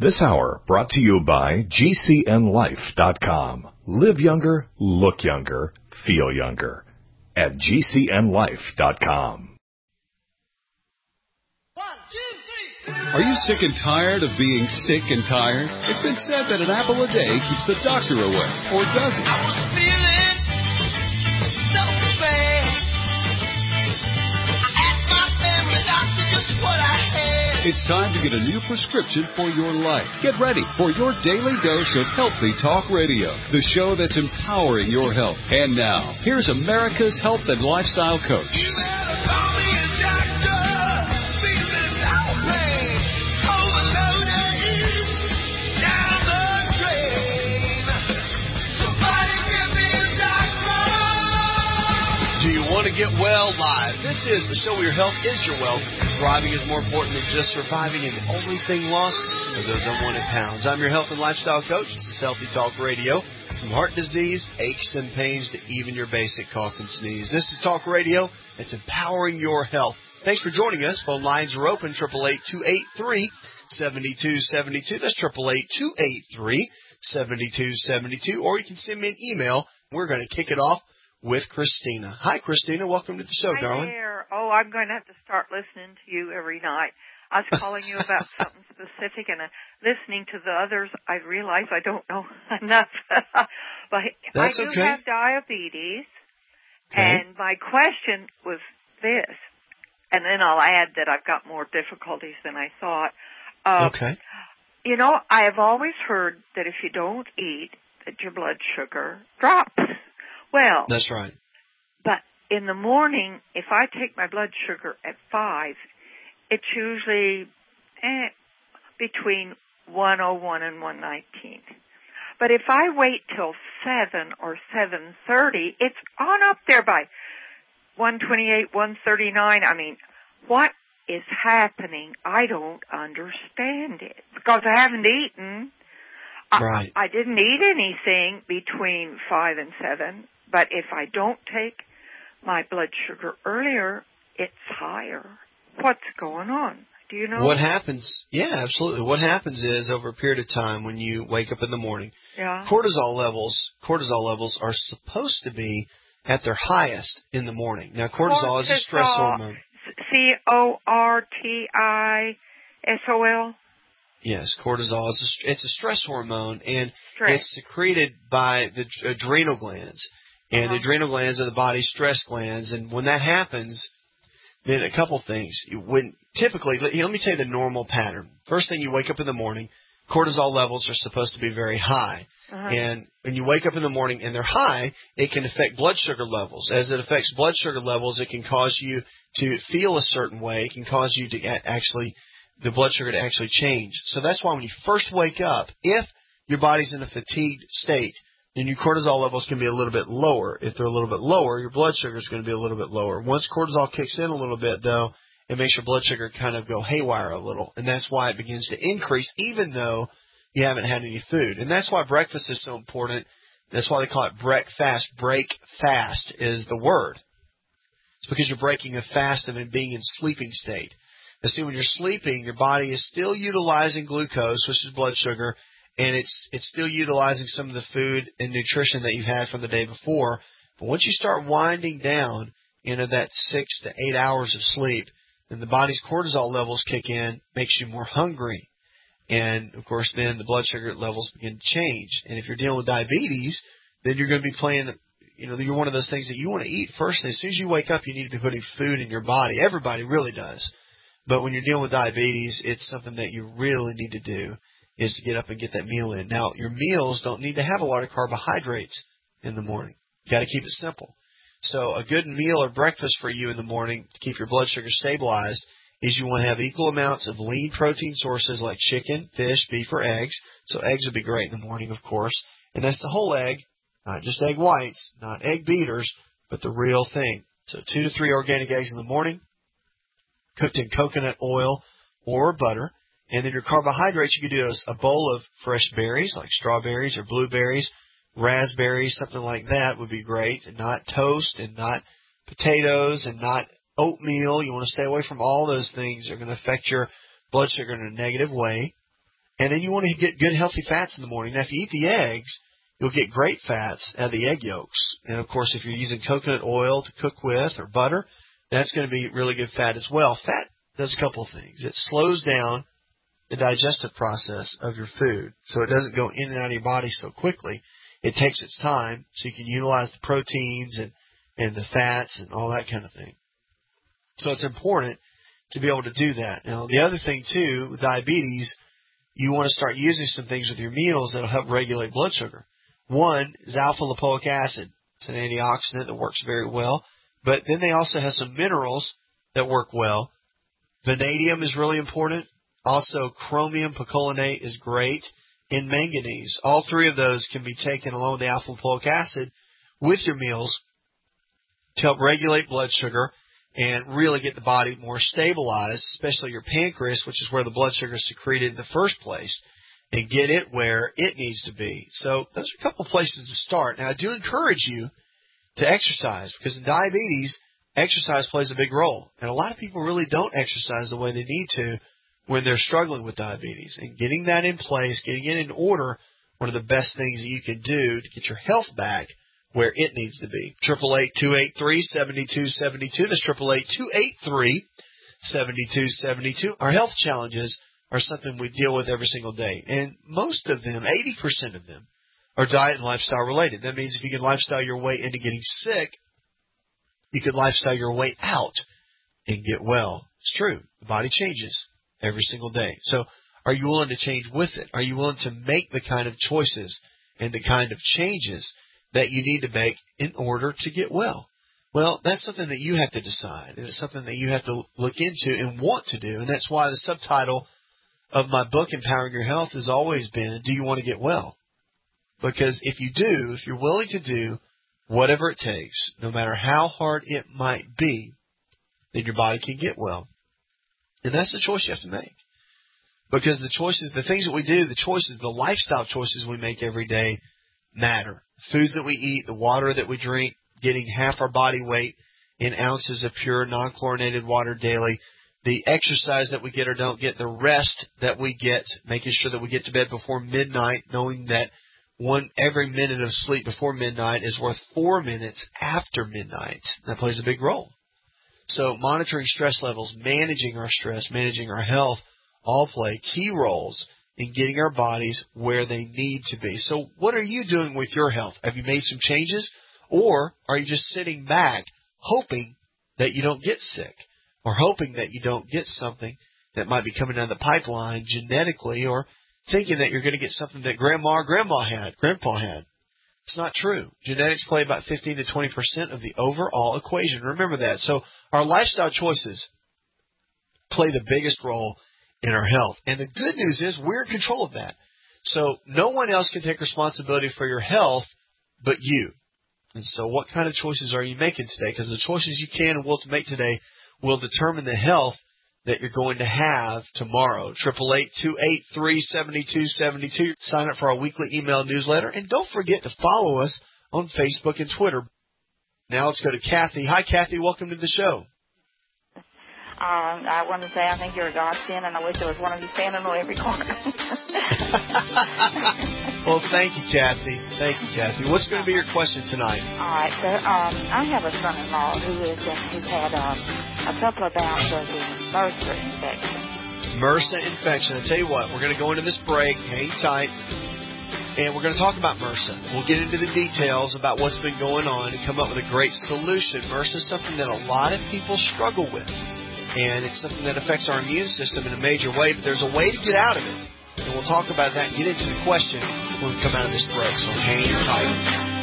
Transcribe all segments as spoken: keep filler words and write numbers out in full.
This hour brought to you by G C N life dot com. Live younger, look younger, feel younger at G C N life dot com. Are you sick and tired of being sick and tired? It's been said that an apple a day keeps the doctor away, or does it? I was feeling so bad. I asked my family doctor just what I had. It's time to get a new prescription for your life. Get ready for your daily dose of Healthy Talk Radio, the show that's empowering your health. And now, here's America's health and lifestyle coach. You better call me a doctor. Feeling no pain. Overloaded. Down the drain. Somebody give me a doctor. Do you want to get well live? This is the show where your health is your wealth. Thriving is more important than just surviving, and the only thing lost are those unwanted pounds. I'm your health and lifestyle coach. This is Healthy Talk Radio. From heart disease, aches and pains, to even your basic cough and sneeze. This is Talk Radio. It's empowering your health. Thanks for joining us. Phone lines are open, eight eight eight, two eight three, seven two seven two. That's eight eight eight, two eight three, seven two seven two. Or you can send me an email. We're going to kick it off with Christina. Hi, Christina. Welcome to the show, Hi darling. there. Oh, I'm going to have to start listening to you every night. I was calling you about something specific, and uh, listening to the others, I realize I don't know enough. But That's I do okay. have diabetes, Okay. and my question was this, and then I'll add that I've got more difficulties than I thought. Uh, Okay. You know, I have always heard that if you don't eat, that your blood sugar drops. Well, That's right. but in the morning, if I take my blood sugar at five, it's usually eh, between one oh one and one nineteen. But if I wait till seven or seven thirty, it's on up there by one twenty-eight, one thirty-nine. I mean, what is happening? I don't understand it because I haven't eaten. Right. I, I didn't eat anything between five and seven, but if I don't take my blood sugar earlier, it's higher. What's going on? Do you know? What happens? Yeah, absolutely. What happens is over a period of time when you wake up in the morning, Yeah. cortisol levels, cortisol levels are supposed to be at their highest in the morning. Now, cortisol is a stress Cortisol, hormone. C O R T I S O L. Yes, cortisol is a, it's a stress hormone, and Stress. it's secreted by the adrenal glands. And Uh-huh. the adrenal glands are the body's stress glands. And when that happens, then a couple things. When typically, let, let me tell you the normal pattern. First thing, you wake up in the morning, cortisol levels are supposed to be very high. Uh-huh. And when you wake up in the morning and they're high, it can affect blood sugar levels. As it affects blood sugar levels, it can cause you to feel a certain way. It can cause you to actually, the blood sugar to actually change. So that's why when you first wake up, if your body's in a fatigued state, then your cortisol levels can be a little bit lower. If they're a little bit lower, your blood sugar is going to be a little bit lower. Once cortisol kicks in a little bit, though, it makes your blood sugar kind of go haywire a little. And that's why it begins to increase even though you haven't had any food. And that's why breakfast is so important. That's why they call it breakfast. Break fast is the word. It's because you're breaking a fast of being in sleeping state. And see, when you're sleeping, your body is still utilizing glucose, which is blood sugar, and it's it's still utilizing some of the food and nutrition that you've had from the day before. But once you start winding down into that six to eight hours of sleep, then the body's cortisol levels kick in, makes you more hungry. And, of course, then the blood sugar levels begin to change. And if you're dealing with diabetes, then you're going to be playing, you know, you're one of those things that you want to eat first. And as soon as you wake up, you need to be putting food in your body. Everybody really does. But when you're dealing with diabetes, it's something that you really need to do, is to get up and get that meal in. Now, your meals don't need to have a lot of carbohydrates in the morning. You got to keep it simple. So a good meal or breakfast for you in the morning to keep your blood sugar stabilized is you want to have equal amounts of lean protein sources like chicken, fish, beef, or eggs. So eggs would be great in the morning, of course. And that's the whole egg, not just egg whites, not egg beaters, but the real thing. So two to three organic eggs in the morning, cooked in coconut oil or butter. And then your carbohydrates, you could do a bowl of fresh berries like strawberries or blueberries, raspberries, something like that would be great. And not toast and not potatoes and not oatmeal. You want to stay away from all those things that are going to affect your blood sugar in a negative way. And then you want to get good, healthy fats in the morning. Now, if you eat the eggs, you'll get great fats out of the egg yolks. And, of course, if you're using coconut oil to cook with or butter, that's going to be really good fat as well. Fat does a couple of things. It slows down the digestive process of your food so it doesn't go in and out of your body so quickly. It takes its time so you can utilize the proteins and, and the fats and all that kind of thing. So it's important to be able to do that. Now, the other thing, too, with diabetes, you want to start using some things with your meals that will help regulate blood sugar. One is alpha-lipoic acid. It's an antioxidant that works very well. But then they also have some minerals that work well. Vanadium is really important. Also, chromium picolinate is great. And manganese. All three of those can be taken along with the alpha-lipoic acid with your meals to help regulate blood sugar and really get the body more stabilized, especially your pancreas, which is where the blood sugar is secreted in the first place, and get it where it needs to be. So those are a couple places to start. Now, I do encourage you to exercise, because in diabetes, exercise plays a big role. And a lot of people really don't exercise the way they need to when they're struggling with diabetes. And getting that in place, getting it in order, one of the best things that you can do to get your health back where it needs to be. eight eight eight, two eight three, seven two seven two. That's eight eight eight, two eight three, seven two seven two. Our health challenges are something we deal with every single day. And most of them, eighty percent of them, are diet and lifestyle related. That means if you can lifestyle your way into getting sick, you can lifestyle your way out and get well. It's true. The body changes every single day. So are you willing to change with it? Are you willing to make the kind of choices and the kind of changes that you need to make in order to get well? Well, that's something that you have to decide, and it's something that you have to look into and want to do. And that's why the subtitle of my book, Empowering Your Health, has always been, do you want to get well? Because if you do, if you're willing to do whatever it takes, no matter how hard it might be, then your body can get well. And that's the choice you have to make. Because the choices, the things that we do, the choices, the lifestyle choices we make every day matter. Foods that we eat, the water that we drink, getting half our body weight in ounces of pure, non-chlorinated water daily, the exercise that we get or don't get, the rest that we get, making sure that we get to bed before midnight, knowing that one every minute of sleep before midnight is worth four minutes after midnight. That plays a big role. So monitoring stress levels, managing our stress, managing our health, all play key roles in getting our bodies where they need to be. So what are you doing with your health? Have you made some changes? Or are you just sitting back hoping that you don't get sick, or hoping that you don't get something that might be coming down the pipeline genetically, or thinking that you're going to get something that grandma or grandma had, grandpa had? It's not true. Genetics play about fifteen to twenty percent of the overall equation. Remember that. So our lifestyle choices play the biggest role in our health. And the good news is we're in control of that. So no one else can take responsibility for your health but you. And so what kind of choices are you making today? Because the choices you can and will to make today will determine the health that you're going to have tomorrow. eight eight eight, two eight three, seven two seven two. Sign up for our weekly email newsletter. And don't forget to follow us on Facebook and Twitter. Now let's go to Kathy. Hi, Kathy. Welcome to the show. Um, I want to say I think you're a godsend, and I wish there was one of you standing on every corner. Well, thank you, Kathy. Thank you, Kathy. What's going to be your question tonight? All right, so um, I have a son-in-law who is who's had um, a couple of bouts of the MRSA infection. MRSA infection. I tell you what, we're going to go into this break. Hang tight. And we're going to talk about MRSA. We'll get into the details about what's been going on and come up with a great solution. MRSA is something that a lot of people struggle with. And it's something that affects our immune system in a major way, but there's a way to get out of it. And we'll talk about that and get into the question when we come out of this break. So hang tight.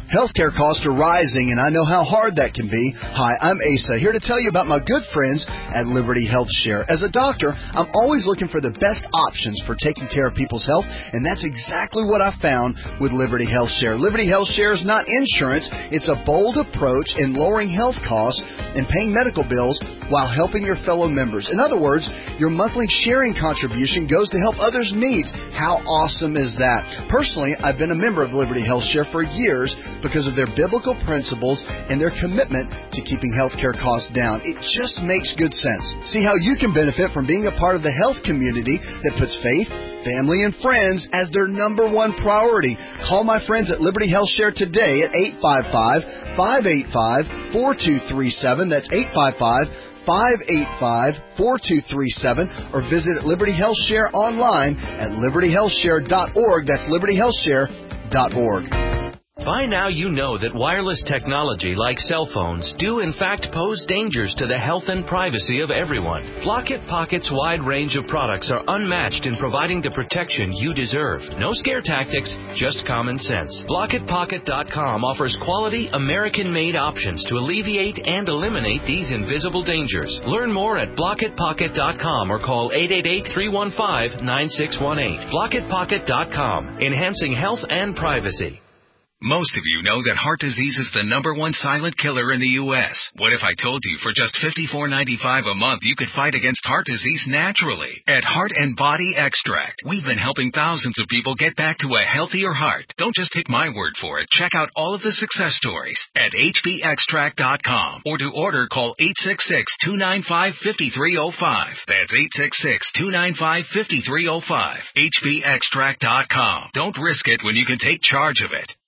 Healthcare costs are rising, and I know how hard that can be. Hi, I'm Asa, here to tell you about my good friends at Liberty Health Share. As a doctor, I'm always looking for the best options for taking care of people's health, and that's exactly what I found with Liberty Health Share. Liberty Health Share is not insurance. It's a bold approach in lowering health costs and paying medical bills while helping your fellow members. In other words, your monthly sharing contribution goes to help others' needs. How awesome is that? Personally, I've been a member of Liberty Health Share for years because of their biblical principles and their commitment to keeping healthcare costs down. It just makes good sense. See how you can benefit from being a part of the health community that puts faith, family, and friends as their number one priority. Call my friends at Liberty Health Share today at eight five five, five eight five, four two three seven. That's eight five five, five eight five, four two three seven, or visit Liberty Health Share online at liberty health share dot org. That's liberty health share dot org. By now you know that wireless technology like cell phones do in fact pose dangers to the health and privacy of everyone. Blockit Pocket's wide range of products are unmatched in providing the protection you deserve. No scare tactics, just common sense. Blockit Pocket dot com offers quality American-made options to alleviate and eliminate these invisible dangers. Learn more at Blockit Pocket dot com or call eight eight eight, three one five, nine six one eight. Blockit Pocket dot com, enhancing health and privacy. Most of you know that heart disease is the number one silent killer in the U S What if I told you for just fifty-four ninety-five a month you could fight against heart disease naturally? At Heart and Body Extract, we've been helping thousands of people get back to a healthier heart. Don't just take my word for it. Check out all of the success stories at H B extract dot com, or to order, call eight six six, two nine five, five three zero five. That's eight six six, two nine five, five three zero five. H B extract dot com. Don't risk it when you can take charge of it.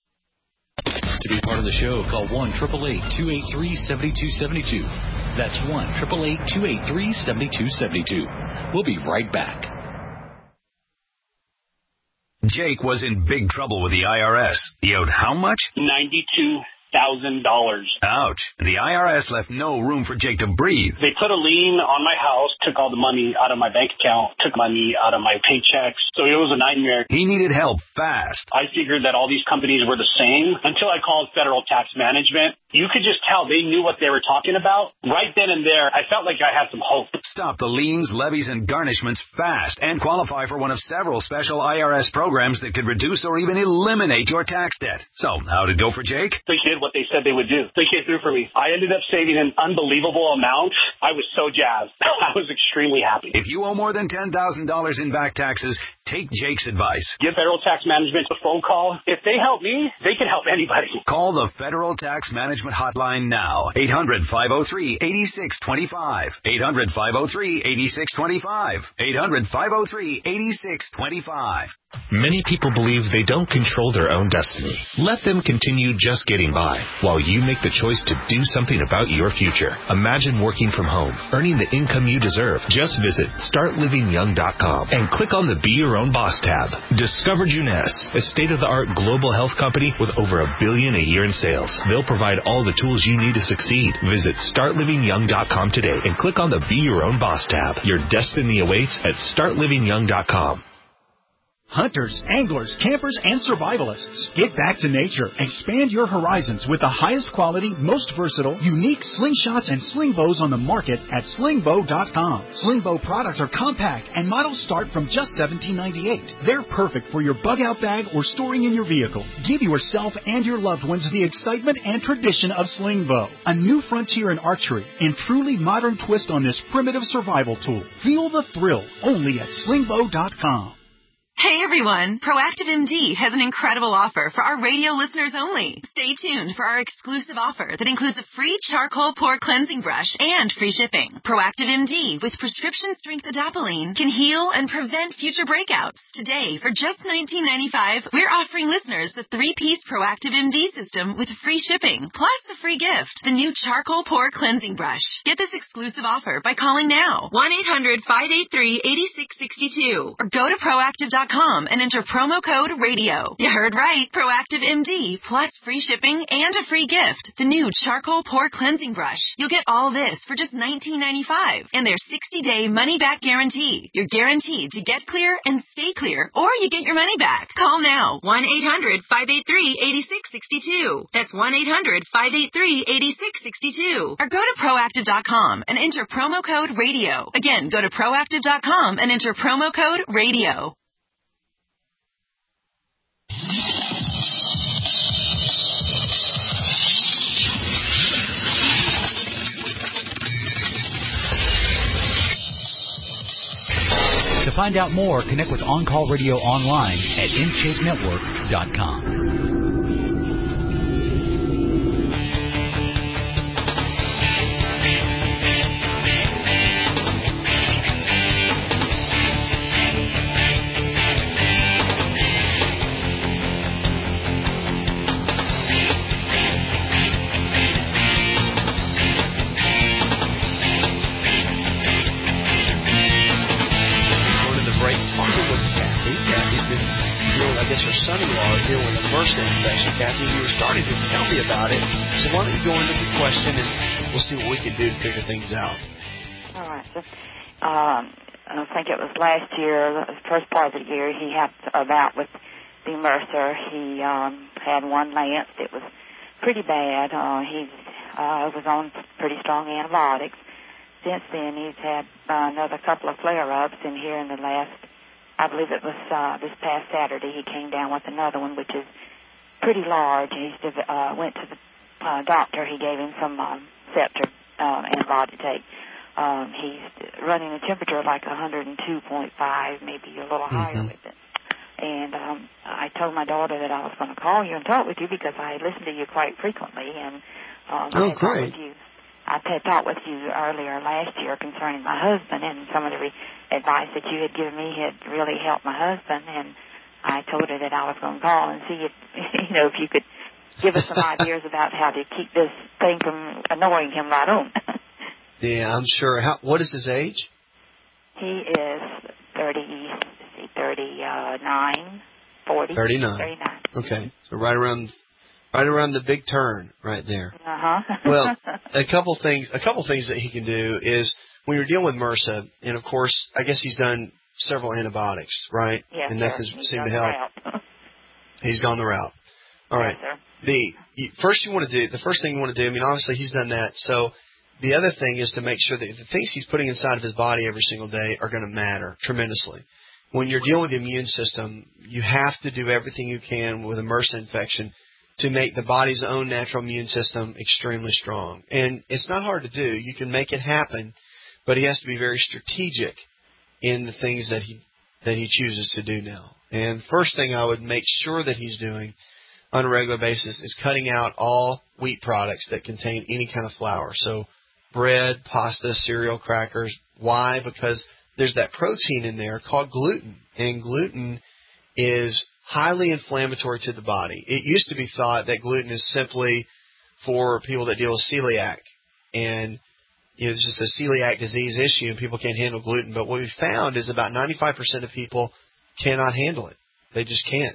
To be part of the show, call one eight eight eight, two eight three, seven two seven two. That's one eight eight eight, two eight three, seven two seven two. We'll be right back. Jake was in big trouble with the I R S. He owed how much? ninety-two thousand dollars. Ouch. The I R S left no room for Jake to breathe. They put a lien on my house, took all the money out of my bank account, took money out of my paychecks. So it was a nightmare. He needed help fast. I figured that all these companies were the same until I called Federal Tax Management. You could just tell they knew what they were talking about. Right then and there, I felt like I had some hope. Stop the liens, levies, and garnishments fast and qualify for one of several special I R S programs that could reduce or even eliminate your tax debt. So, how'd it go for Jake? They did what they said they would do. They came through for me. I ended up saving an unbelievable amount. I was so jazzed. I was extremely happy. If you owe more than ten thousand dollars in back taxes, take Jake's advice. Give Federal Tax Management a phone call. If they help me, they can help anybody. Call the Federal Tax Management Hotline now. eight hundred, five oh three, eight six two five. eight hundred, five oh three, eight six two five. eight hundred, five oh three, eight six two five. Many people believe they don't control their own destiny. Let them continue just getting by while you make the choice to do something about your future. Imagine working from home, earning the income you deserve. Just visit start living young dot com and click on the Be Your Own Boss tab. Discover Juness, a state-of-the-art global health company with over a billion a year in sales. They'll provide all the tools you need to succeed. Visit start living young dot com today and click on the Be Your Own Boss tab. Your destiny awaits at start living young dot com. Hunters, anglers, campers, and survivalists. Get back to nature. Expand your horizons with the highest quality, most versatile, unique slingshots and sling bows on the market at sling bow dot com. Sling bow products are compact and models start from just seventeen ninety-eight. They're perfect for your bug out bag or storing in your vehicle. Give yourself and your loved ones the excitement and tradition of sling bow. A new frontier in archery and truly modern twist on this primitive survival tool. Feel the thrill only at sling bow dot com. Hey everyone, Proactive M D has an incredible offer for our radio listeners only. Stay tuned for our exclusive offer that includes a free charcoal pore cleansing brush and free shipping. Proactive M D with prescription strength adapalene can heal and prevent future breakouts. Today, for just nineteen ninety-five dollars, we're offering listeners the three-piece Proactive M D system with free shipping, plus a free gift, the new charcoal pore cleansing brush. Get this exclusive offer by calling now, one eight hundred, five eight three, eight six six two, or go to proactive dot com com and enter promo code RADIO. You heard right. Proactive M D, plus free shipping and a free gift. The new charcoal pore cleansing brush. You'll get all this for just nineteen ninety-five dollars and their sixty-day money-back guarantee. You're guaranteed to get clear and stay clear, or you get your money back. Call now. one eight hundred five eight three eight six six two. That's one eight hundred five eight three eight six six two. Or go to proactive dot com and enter promo code RADIO. Again, go to proactive dot com and enter promo code RADIO. To find out more, connect with On Call Radio online at in shape network dot com. Kathy, you were starting to tell me about it, so why don't you go into the question and we'll see what we can do to figure things out. All right. So, um, I think it was last year, the first part of the year, he had a bout with the Mercer. He um, had one lance. It was pretty bad. Uh, he uh, was on pretty strong antibiotics. Since then, he's had uh, another couple of flare-ups, and here in the last, I believe it was uh, this past Saturday, he came down with another one, which is pretty large. He uh, went to the uh, doctor. He gave him some um, Scepter um, antibiotic to take. Um, he's running a temperature of like one oh two point five, maybe a little higher mm-hmm. with it. And um, I told my daughter that I was going to call you and talk with you because I listened to you quite frequently. And um, oh, I had great. talked with you. I had talked with you earlier last year concerning my husband, and some of the re- advice that you had given me had really helped my husband. And I told her that I was going to call and see if, you know, if you could give us some ideas about how to keep this thing from annoying him right on. Yeah, I'm sure. How, what is his age? He is thirty, thirty-nine, forty. thirty-nine. thirty-nine. Okay, so right around, right around the big turn, right there. Uh huh. Well, a couple things. A couple things that he can do is when you're dealing with MRSA, and of course, I guess he's done several antibiotics, right? Yes, and that sir. has He's seemed to gone help. the route. He's gone the route. All right. Yes, sir. The you, first you want to do the first thing you want to do. I mean, obviously he's done that. So the other thing is to make sure that the things he's putting inside of his body every single day are going to matter tremendously. When you're dealing with the immune system, you have to do everything you can with a MRSA infection to make the body's own natural immune system extremely strong. And it's not hard to do. You can make it happen, but he has to be very strategic in the things that he that he chooses to do now. And first thing I would make sure that he's doing on a regular basis is cutting out all wheat products that contain any kind of flour. So bread, pasta, cereal, crackers. Why? Because there's that protein in there called gluten, and gluten is highly inflammatory to the body. It used to be thought that gluten is simply for people that deal with celiac, and you know, it's just a celiac disease issue and people can't handle gluten. But what we found is about ninety-five percent of people cannot handle it. They just can't.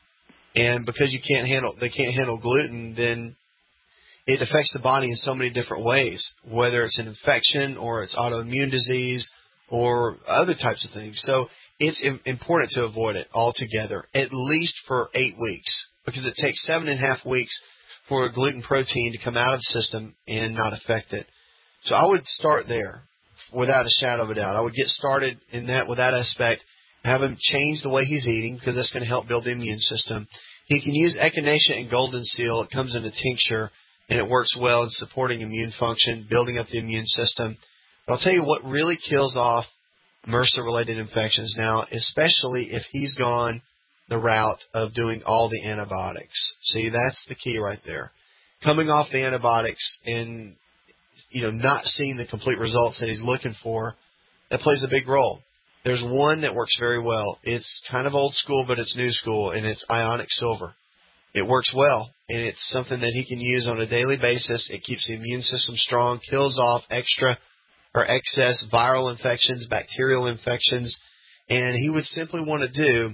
And because you can't handle, they can't handle gluten, then it affects the body in so many different ways, whether it's an infection or it's autoimmune disease or other types of things. So it's important to avoid it altogether, at least for eight weeks, because it takes seven and a half weeks for a gluten protein to come out of the system and not affect it. So I would start there without a shadow of a doubt. I would get started in that with that aspect, have him change the way he's eating, because that's going to help build the immune system. He can use Echinacea and Golden Seal. It comes in a tincture, and it works well in supporting immune function, building up the immune system. But I'll tell you what really kills off MRSA-related infections now, especially if he's gone the route of doing all the antibiotics. See, that's the key right there. Coming off the antibiotics and, you know, not seeing the complete results that he's looking for, that plays a big role. There's one that works very well. It's kind of old school, but it's new school, and it's ionic silver. It works well, and it's something that he can use on a daily basis. It keeps the immune system strong, kills off extra or excess viral infections, bacterial infections, And he would simply want to do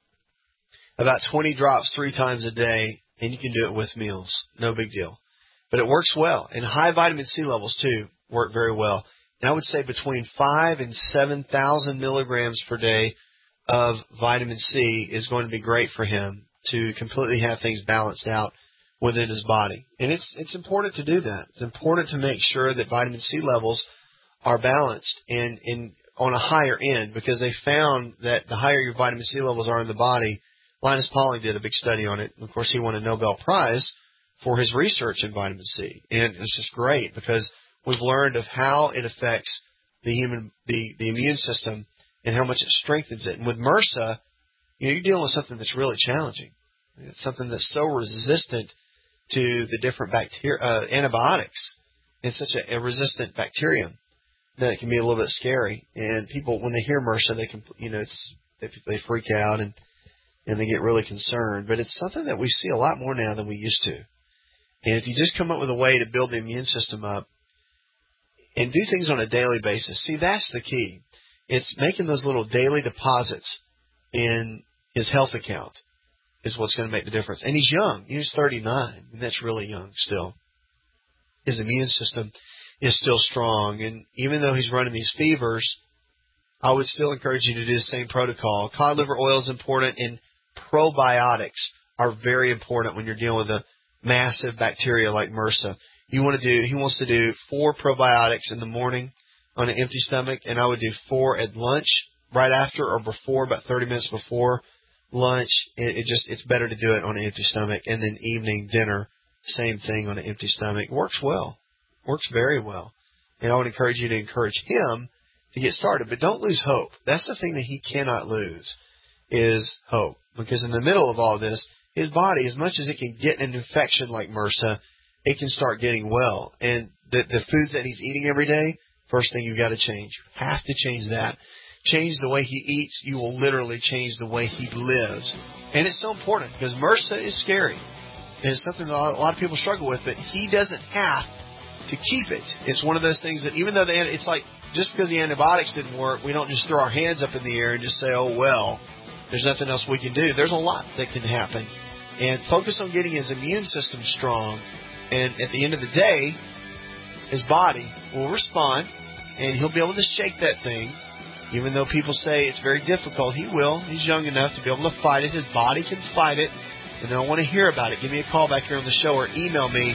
about twenty drops three times a day, and you can do it with meals. No big deal. But it works well. And high vitamin C levels, too, work very well. And I would say between five and seven thousand milligrams per day of vitamin C is going to be great for him to completely have things balanced out within his body. And it's it's important to do that. It's important to make sure that vitamin C levels are balanced and, and on a higher end, because they found that the higher your vitamin C levels are in the body, Linus Pauling did a big study on it. Of course, he won a Nobel Prize for his research in vitamin C. And it's just great because we've learned of how it affects the human, the, the immune system and how much it strengthens it. And with MRSA, you know, you're dealing with something that's really challenging. It's something that's so resistant to the different bacteria, uh, antibiotics. It's such a, a resistant bacterium that it can be a little bit scary. And people, when they hear MRSA, they can, you know, it's they, they freak out and and they get really concerned. But it's something that we see a lot more now than we used to. And if you just come up with a way to build the immune system up and do things on a daily basis, see, that's the key. It's making those little daily deposits in his health account is what's going to make the difference. And he's young. He's thirty-nine, and that's really young still. His immune system is still strong, and even though he's running these fevers, I would still encourage you to do the same protocol. Cod liver oil is important, and probiotics are very important when you're dealing with a massive bacteria like MRSA. You want to do, he wants to do four probiotics in the morning on an empty stomach, and I would do four at lunch, right after or before, about thirty minutes before lunch. It, it just, it's better to do it on an empty stomach. And then evening dinner, same thing on an empty stomach. Works well. Works very well. And I would encourage you to encourage him to get started. But don't lose hope. That's the thing that he cannot lose, is hope. Because in the middle of all this, his body, as much as it can get an infection like MRSA, it can start getting well. And the, the foods that he's eating every day, first thing you've got to change. You have to change that. Change the way he eats. You will literally change the way he lives. And it's so important because MRSA is scary. And it's something that a lot of people struggle with, but he doesn't have to keep it. It's one of those things that even though the, it's like just because the antibiotics didn't work, we don't just throw our hands up in the air and just say, oh, well, there's nothing else we can do. There's a lot that can happen. And focus on getting his immune system strong. And at the end of the day, his body will respond, and he'll be able to shake that thing. Even though people say it's very difficult, he will. He's young enough to be able to fight it. His body can fight it. And I want to hear about it. Give me a call back here on the show or email me.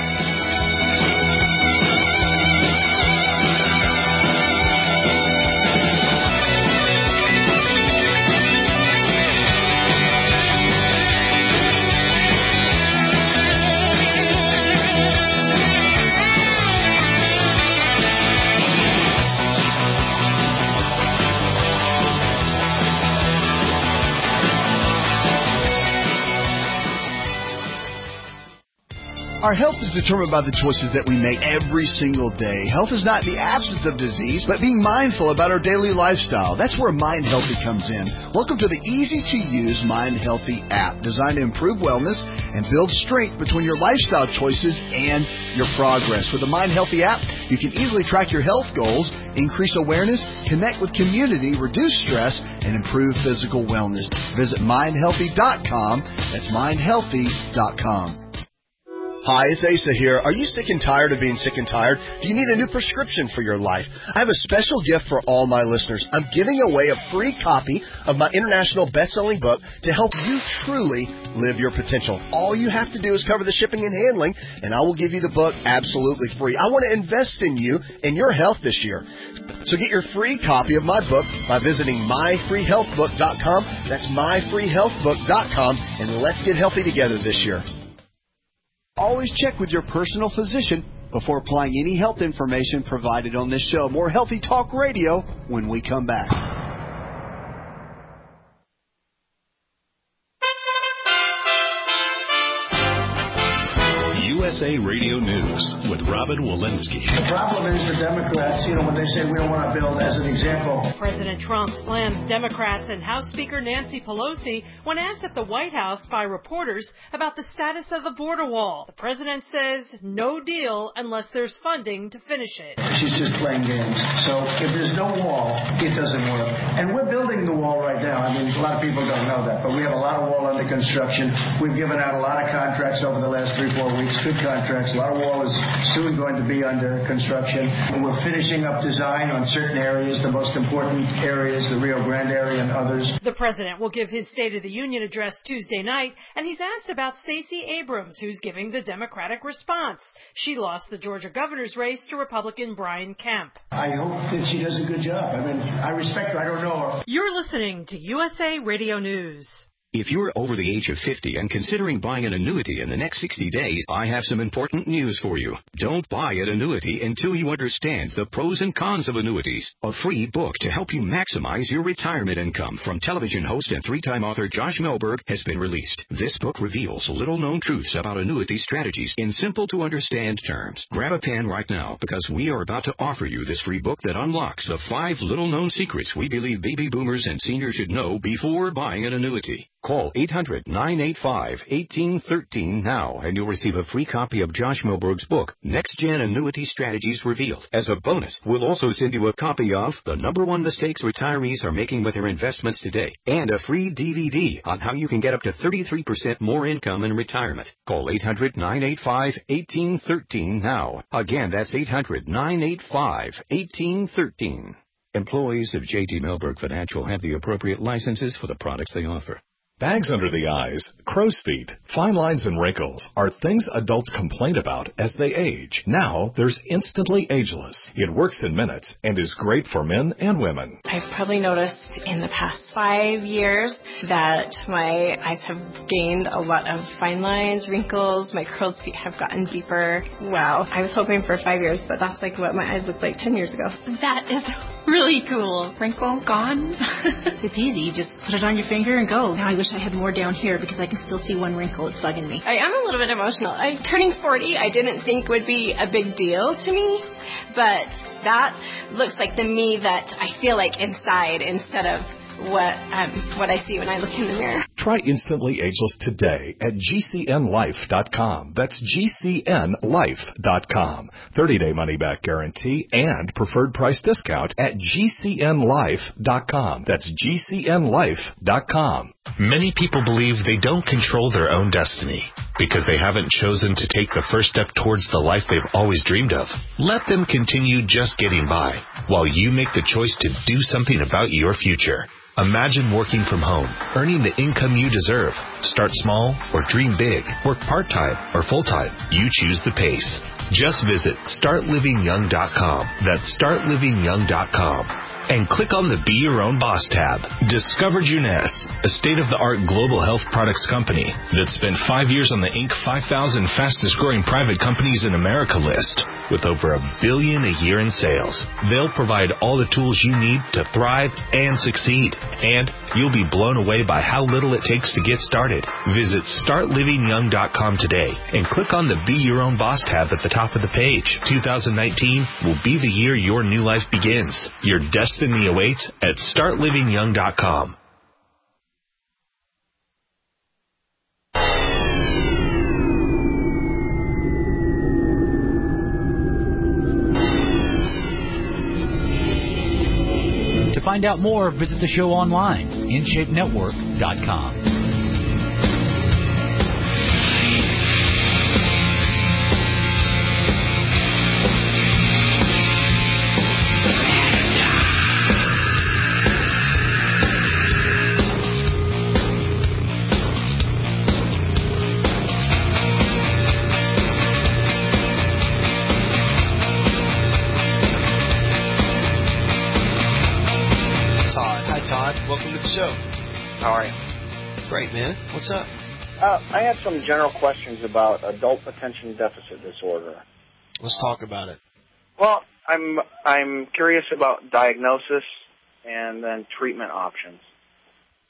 Our health is determined by the choices that we make every single day. Health is not the absence of disease, but being mindful about our daily lifestyle. That's where Mind Healthy comes in. Welcome to the easy-to-use Mind Healthy app, designed to improve wellness and build strength between your lifestyle choices and your progress. With the Mind Healthy app, you can easily track your health goals, increase awareness, connect with community, reduce stress, and improve physical wellness. Visit mind healthy dot com. That's mind healthy dot com. Hi, it's Asa here. Are you sick and tired of being sick and tired? Do you need a new prescription for your life? I have a special gift for all my listeners. I'm giving away a free copy of my international best-selling book to help you truly live your potential. All you have to do is cover the shipping and handling, and I will give you the book absolutely free. I want to invest in you and your health this year. So get your free copy of my book by visiting my free health book dot com. That's my free health book dot com, and let's get healthy together this year. Always check with your personal physician before applying any health information provided on this show. More Healthy Talk Radio when we come back. U S A Radio News with Robin Walensky. The problem is the Democrats, you know, when they say we don't want to build, as an example. President Trump slams Democrats and House Speaker Nancy Pelosi when asked at the White House by reporters about the status of the border wall. The president says no deal unless there's funding to finish it. She's just playing games. So if there's no wall, it doesn't work. And we're building the wall right now. I mean, a lot of people don't know that, but we have a lot of wall under construction. We've given out a lot of contracts over the last three, four weeks, good contracts. A lot of wall is soon going to be under construction. And we're finishing up design on certain areas, the most important areas, the Rio Grande area and others. The president will give his State of the Union address Tuesday night, and he's asked about Stacey Abrams, who's giving the Democratic response. She lost the Georgia governor's race to Republican Brian Kemp. I hope that she does a good job. I mean, I respect her. I don't know her. You're listening to U S A Radio News. If you're over the age of fifty and considering buying an annuity in the next sixty days, I have some important news for you. Don't buy an annuity until you understand the pros and cons of annuities. A free book to help you maximize your retirement income from television host and three-time author Josh Melberg has been released. This book reveals little-known truths about annuity strategies in simple-to-understand terms. Grab a pen right now because we are about to offer you this free book that unlocks the five little-known secrets we believe baby boomers and seniors should know before buying an annuity. Call eight hundred, nine eight five, one eight one three now and you'll receive a free copy of Josh Melberg's book, Next Gen Annuity Strategies Revealed. As a bonus, we'll also send you a copy of The Number One Mistakes Retirees Are Making with Their Investments Today and a free D V D on how you can get up to thirty-three percent more income in retirement. Call eight hundred, nine eight five, one eight one three now. Again, that's eight hundred, nine eight five, one eight one three. Employees of J D Melberg Financial have the appropriate licenses for the products they offer. Bags under the eyes, crow's feet, fine lines and wrinkles are things adults complain about as they age. Now there's Instantly Ageless. It works in minutes and is great for men and women. I've probably noticed in the past five years that my eyes have gained a lot of fine lines, wrinkles, my crow's feet have gotten deeper. Wow, I was hoping for five years, but that's like what my eyes looked like ten years ago. That is really cool. Wrinkle gone. It's easy. You just put it on your finger and go. Now I wish I had more down here because I can still see one wrinkle. It's bugging me. I am a little bit emotional. I, turning forty, I didn't think would be a big deal to me, but that looks like the me that I feel like inside instead of what um, what I see when I look in the mirror. Try Instantly Ageless today at G C N life dot com. That's G C N life dot com. thirty-day money-back guarantee and preferred price discount at G C N life dot com. That's G C N life dot com. Many people believe they don't control their own destiny because they haven't chosen to take the first step towards the life they've always dreamed of. Let them continue just getting by while you make the choice to do something about your future. Imagine working from home, earning the income you deserve. Start small or dream big. Work part-time or full-time. You choose the pace. Just visit start living young dot com. That's start living young dot com. And click on the Be Your Own Boss tab. Discover Juness, a state-of-the-art global health products company that spent five years on the Inc five thousand fastest-growing private companies in America list with over a billion a year in sales. They'll provide all the tools you need to thrive and succeed. And you'll be blown away by how little it takes to get started. Visit start living young dot com today and click on the Be Your Own Boss tab at the top of the page. two thousand nineteen will be the year your new life begins. Your destiny Destiny awaits at start living young dot com. To find out more, visit the show online, in shape network dot com. How are you? Great, man. What's up? Uh, I have some general questions about adult attention deficit disorder. Let's talk about it. Well, I'm I'm curious about diagnosis and then treatment options.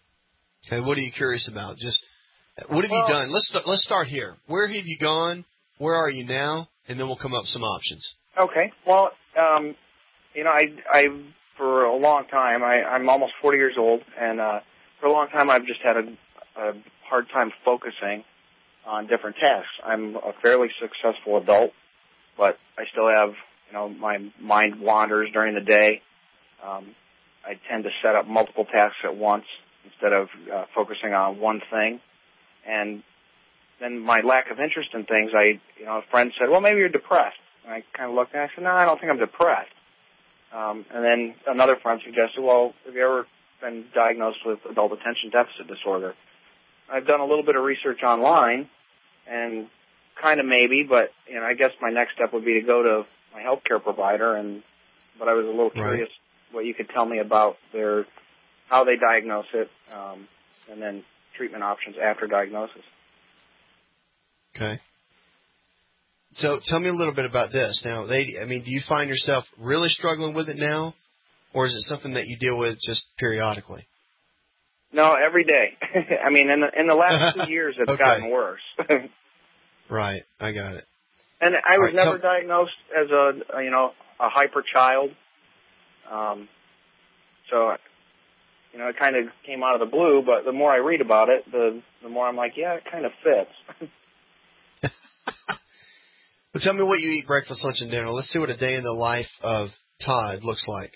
Okay, what are you curious about? Just what have well, you done? Let's start, let's start here. Where have you gone? where are you now, and then we'll come up with some options. Okay. Well, um, you know, I, I for a long time, I, I'm almost forty years old, and uh, for a long time I've just had a, a hard time focusing on different tasks. I'm a fairly successful adult, but I still have, you know, my mind wanders during the day. Um, I tend to set up multiple tasks at once instead of uh, focusing on one thing. And then my lack of interest in things, I, you know, a friend said, well, maybe you're depressed. And I kind of looked and I said, no, I don't think I'm depressed. Um, and then another friend suggested, well, have you ever been diagnosed with adult attention deficit disorder? I've done a little bit of research online, and kind of maybe, but, you know, I guess my next step would be to go to my healthcare provider, and but I was a little curious right. what you could tell me about their, how they diagnose it, um, and then treatment options after diagnosis. Okay. So tell me a little bit about this. Now, they, I mean, do you find yourself really struggling with it now, or is it something that you deal with just periodically? No, every day. I mean, in the, in the last two years, it's okay. gotten worse. Right, I got it. And I was right, never so, diagnosed as a, a, you know, a hyper child. Um, so, you know, it kind of came out of the blue, but the more I read about it, the, the more I'm like, yeah, it kind of fits. Well, tell me what you eat breakfast, lunch, and dinner. Let's see what a day in the life of Todd looks like.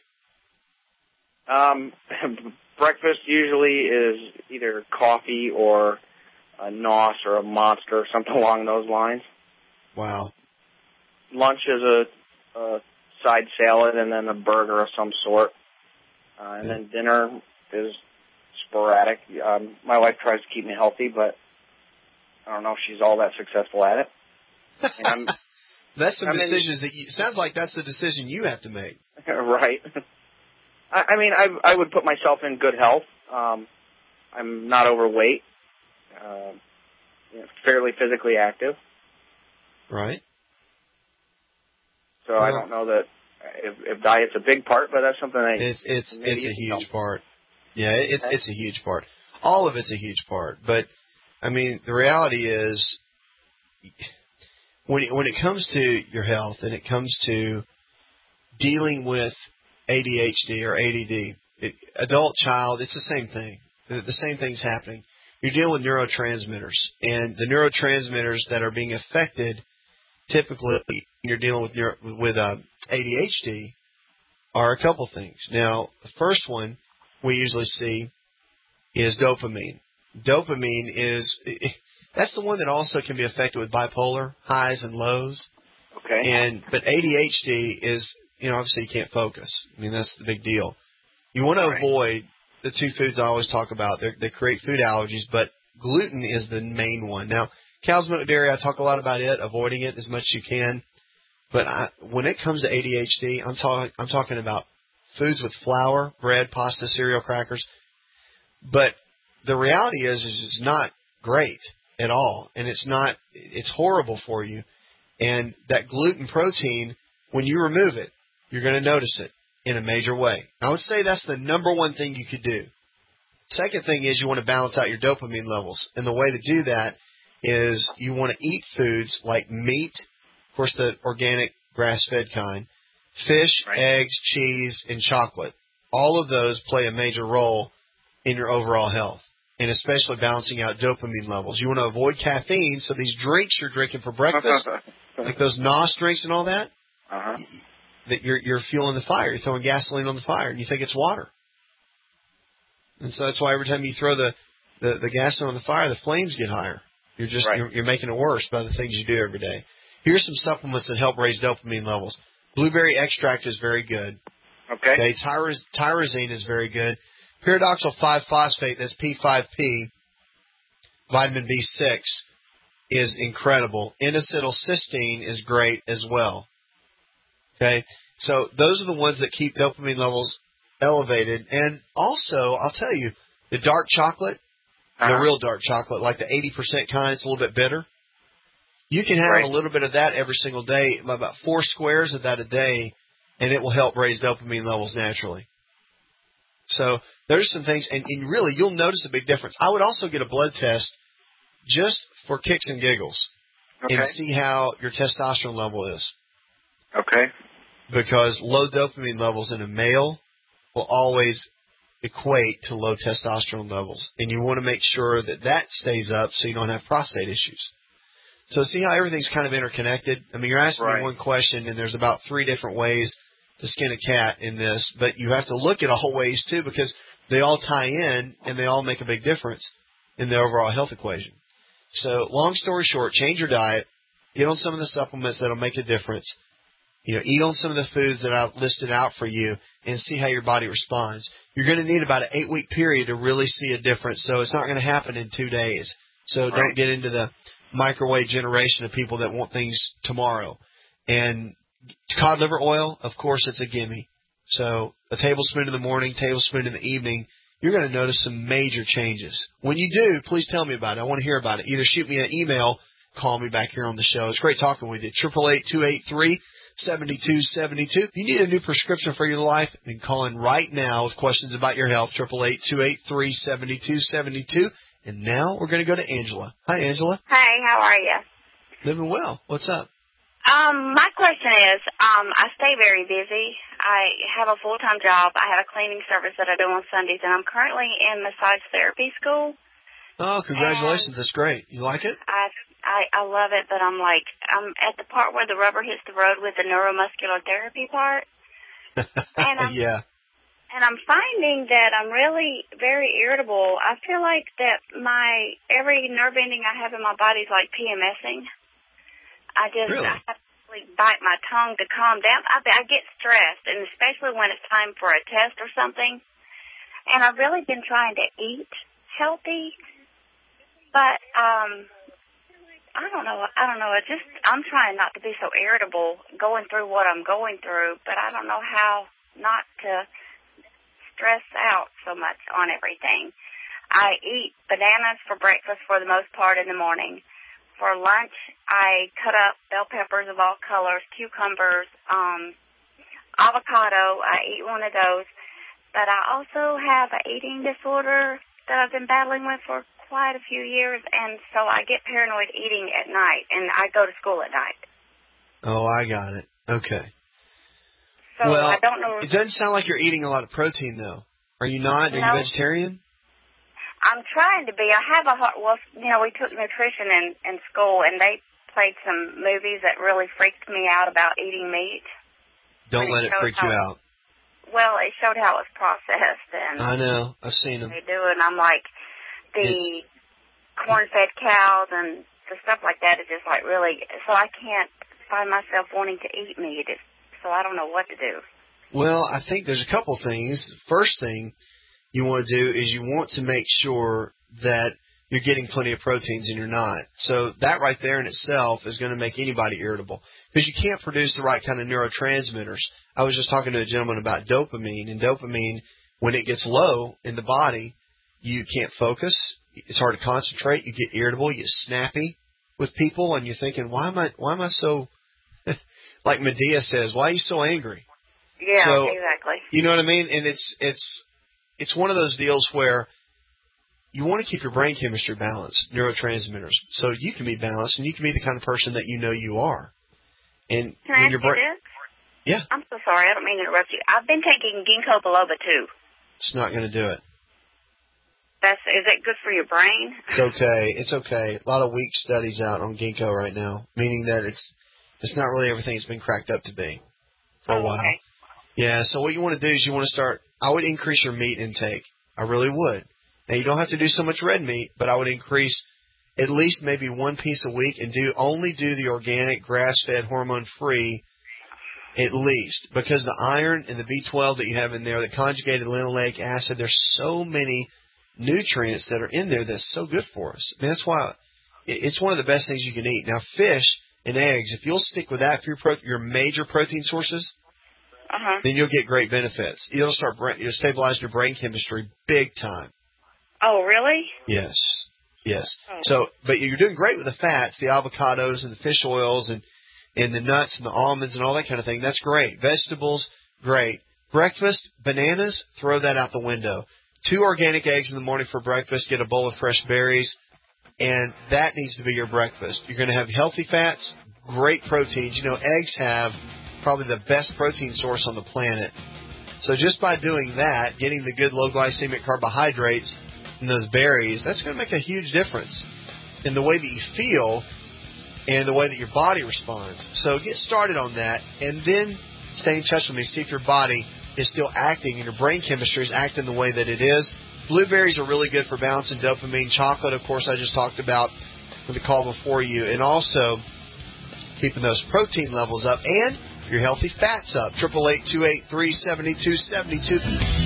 Um, breakfast usually is either coffee or a N O S or a Monster or something along those lines. Wow. Lunch is a, a side salad and then a burger of some sort. Uh, and yeah. then dinner is sporadic. Um, my wife tries to keep me healthy, but I don't know if she's all that successful at it. And I'm, that's some I'm decisions in, that you, sounds like that's the decision you have to make. Right. I, I mean, I, I would put myself in good health. Um, I'm not overweight. Uh, you know, fairly physically active. Right. So well, I don't know that if, if diet's a big part, but that's something that it's it's it's a huge part. Yeah, it's okay. it's a huge part. All of it's a huge part. But I mean, the reality is, when it, when it comes to your health and it comes to dealing with A D H D or A D D, it, adult, child, it's the same thing. The, the same thing's happening. You're dealing with neurotransmitters, and the neurotransmitters that are being affected, typically, when you're dealing with neuro, with uh, A D H D, are a couple things. Now, the first one we usually see is dopamine. Dopamine is that's the one that also can be affected with bipolar highs and lows. Okay. And but A D H D is, you know, obviously you can't focus. I mean, that's the big deal. You want to right. avoid the two foods I always talk about. They're, they create food allergies, but gluten is the main one. Now, cow's milk dairy, I talk a lot about it, avoiding it as much as you can. But I, when it comes to A D H D, I'm, talk, I'm talking about foods with flour, bread, pasta, cereal, crackers. But the reality is, is it's not great at all, and it's not. It's horrible for you. And that gluten protein, when you remove it, you're going to notice it in a major way. I would say that's the number one thing you could do. Second thing is you want to balance out your dopamine levels. And the way to do that is you want to eat foods like meat, of course the organic grass-fed kind, fish, right. eggs, cheese, and chocolate. All of those play a major role in your overall health, and especially balancing out dopamine levels. You want to avoid caffeine, so these drinks you're drinking for breakfast, like those N O S drinks and all that, uh-huh. that you're you're fueling the fire. You're throwing gasoline on the fire, and you think it's water. And so that's why every time you throw the, the, the gasoline on the fire, the flames get higher. You're just right. you're, you're making it worse by the things you do every day. Here's some supplements that help raise dopamine levels. Blueberry extract is very good. Okay. Okay. Tyroz, tyrosine is very good. Pyridoxal five phosphate, that's P five P, vitamin B six, is incredible. N-acetylcysteine is great as well. Okay, so those are the ones that keep dopamine levels elevated. And also, I'll tell you, the dark chocolate, uh-huh. the real dark chocolate, like the eighty percent kind, it's a little bit bitter. You can have right. a little bit of that every single day, about four squares of that a day, and it will help raise dopamine levels naturally. So there's some things, and, and really, you'll notice a big difference. I would also get a blood test just for kicks and giggles. Okay. and see how your testosterone level is. Okay. Because low dopamine levels in a male will always equate to low testosterone levels. And you want to make sure that that stays up so you don't have prostate issues. So see how everything's kind of interconnected? I mean, you're asking Right. me one question, and there's about three different ways to skin a cat in this. But you have to look at all ways, too, because they all tie in, and they all make a big difference in the overall health equation. So long story short, change your diet. Get on some of the supplements that will make a difference. You know, eat on some of the foods that I've listed out for you and see how your body responds. You're going to need about an eight-week period to really see a difference, so it's not going to happen in two days. So Right. don't get into the microwave generation of people that want things tomorrow. And cod liver oil, of course, it's a gimme. So a tablespoon in the morning, tablespoon in the evening, you're going to notice some major changes. When you do, please tell me about it. I want to hear about it. Either shoot me an email, call me back here on the show. It's great talking with you. eight eight eight, two eight three, seven two seven two. If you need a new prescription for your life, then call in right now with questions about your health. eight eight eight, two eight three, seven two seven two. And now we're going to go to Angela. Hi, Angela. Hey, how are you? Living well. What's up? Um, my question is, um, I stay very busy. I have a full-time job. I have a cleaning service that I do on Sundays, and I'm currently in massage therapy school. Oh, congratulations. That's great. You like it? I, I I love it, but I'm like, I'm at the part where the rubber hits the road with the neuromuscular therapy part. and I'm, yeah. And I'm finding that I'm really very irritable. I feel like that my, every nerve ending I have in my body is like PMSing. I just, really? I have to like bite my tongue to calm down. I, I get stressed, and especially when it's time for a test or something. And I've really been trying to eat healthy, but, um, I don't know. I don't know. It just, I'm trying not to be so irritable going through what I'm going through, but I don't know how not to stress out so much on everything. I eat bananas for breakfast for the most part in the morning. For lunch, I cut up bell peppers of all colors, cucumbers, um, avocado. I eat one of those. But I also have an eating disorder that I've been battling with for quite a few years, and so I get paranoid eating at night, and I go to school at night. Oh, I got it. Okay. So well, I don't know. It doesn't sound like you're eating a lot of protein, though. Are you not? Are No. you vegetarian? I'm trying to be. I have a hard, well, you know, we took nutrition in, in school, and they played some movies that really freaked me out about eating meat. Don't let it freak you out. Well, it showed how it was processed, and I know. I've seen them. they do it, and I'm like, the It's- corn-fed cows and the stuff like that is just like really, so I can't find myself wanting to eat meat, it's, so I don't know what to do. Well, I think there's a couple things. First thing you want to do is you want to make sure that you're getting plenty of proteins and you're not. So that right there in itself is going to make anybody irritable because you can't produce the right kind of neurotransmitters. I was just talking to a gentleman about dopamine, and dopamine, when it gets low in the body, you can't focus. It's hard to concentrate. You get irritable. You get snappy with people, and you're thinking, why am I, why am I so, like Medea says, why are you so angry? Yeah, So, exactly. You know what I mean? And it's it's it's one of those deals where you want to keep your brain chemistry balanced, neurotransmitters, so you can be balanced and you can be the kind of person that you know you are. And Can I when ask your you brain, this? yeah, I'm so sorry, I don't mean to interrupt you. I've been taking ginkgo biloba too. it's not going to do it. That's, is it good for your brain? It's okay. It's okay. A lot of weak studies out on ginkgo right now, meaning that it's it's not really everything it's been cracked up to be for a Oh, while. okay. Yeah, so what you want to do is you want to start, I would increase your meat intake. I really would. Now, you don't have to do so much red meat, but I would increase at least maybe one piece a week and do only do the organic, grass-fed, hormone-free at least, because the iron and the B twelve that you have in there, the conjugated linoleic acid, there's so many nutrients that are in there that's so good for us. I mean, that's why it's one of the best things you can eat. Now, fish and eggs, if you'll stick with that for your, pro- your major protein sources, Uh-huh. then you'll get great benefits. You'll start bra- you'll stabilize your brain chemistry big time. Oh, really? Yes, yes. Oh. So, but you're doing great with the fats, the avocados and the fish oils and and the nuts and the almonds and all that kind of thing. That's great. Vegetables, great. Breakfast, bananas, throw that out the window. Two organic eggs in the morning for breakfast. Get a bowl of fresh berries. and that needs to be your breakfast. You're going to have healthy fats, great proteins. You know, eggs have probably the best protein source on the planet. So just by doing that, getting the good low glycemic carbohydrates in those berries, that's going to make a huge difference in the way that you feel and the way that your body responds. So get started on that, and then stay in touch with me. See if your body is still acting and your brain chemistry is acting the way that it is. Blueberries are really good for balancing dopamine. Chocolate, of course, I just talked about with the call before you, and also keeping those protein levels up and your healthy fats up. eight eight eight, two eight three, seven two seven two.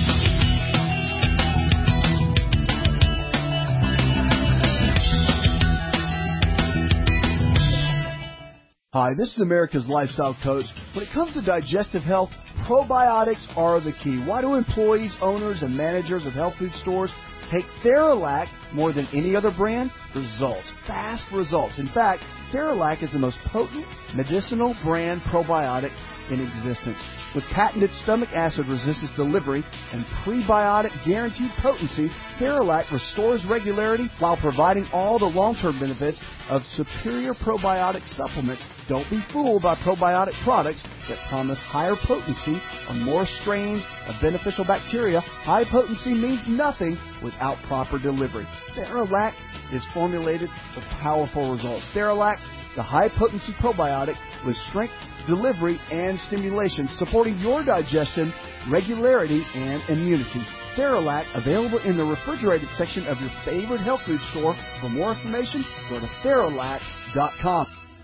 Hi, this is America's Lifestyle Coach. When it comes to digestive health, probiotics are the key. Why do employees, owners, and managers of health food stores take Theralac more than any other brand? Results. Fast results. In fact, Theralac is the most potent medicinal brand probiotic in existence. With patented stomach acid resistance delivery and prebiotic guaranteed potency, Theralac restores regularity while providing all the long-term benefits of superior probiotic supplements. Don't be fooled by probiotic products that promise higher potency or more strains of beneficial bacteria. High potency means nothing without proper delivery. Theralac is formulated for powerful results. Theralac, the high-potency probiotic with strength, delivery, and stimulation, supporting your digestion, regularity, and immunity. Theralac, available in the refrigerated section of your favorite health food store. For more information, go to Theralac dot com.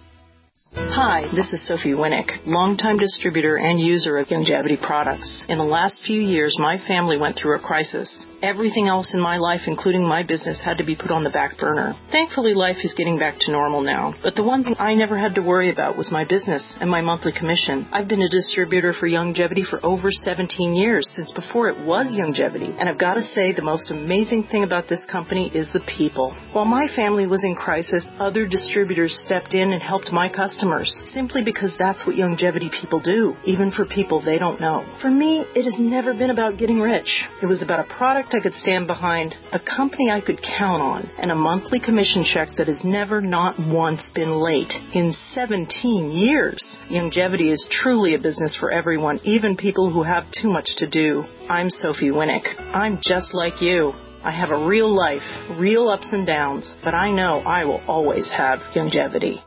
Hi, this is Sophie Winnick, longtime distributor and user of Youngevity products. In the last few years, my family went through a crisis. Everything else in my life, including my business, had to be put on the back burner. Thankfully, life is getting back to normal now. But the one thing I never had to worry about was my business and my monthly commission. I've been a distributor for Youngevity for over seventeen years, since before it was Youngevity. And I've got to say, the most amazing thing about this company is the people. While my family was in crisis, other distributors stepped in and helped my customers, simply because that's what Youngevity people do, even for people they don't know. For me, it has never been about getting rich. It was about a product I could stand behind, a company I could count on, and a monthly commission check that has never not once been late in seventeen years. Youngevity is truly a business for everyone, even people who have too much to do. I'm Sophie Winnick. I'm just like you. I have a real life, real ups and downs, but I know I will always have Youngevity.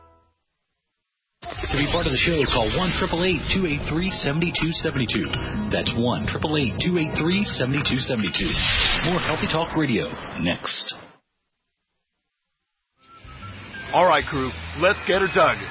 To be part of the show, call one eight eight eight, two eight three, seven two seven two. That's one eight eight eight, two eight three, seven two seven two. More Healthy Talk Radio next. All right, crew, let's get her dug.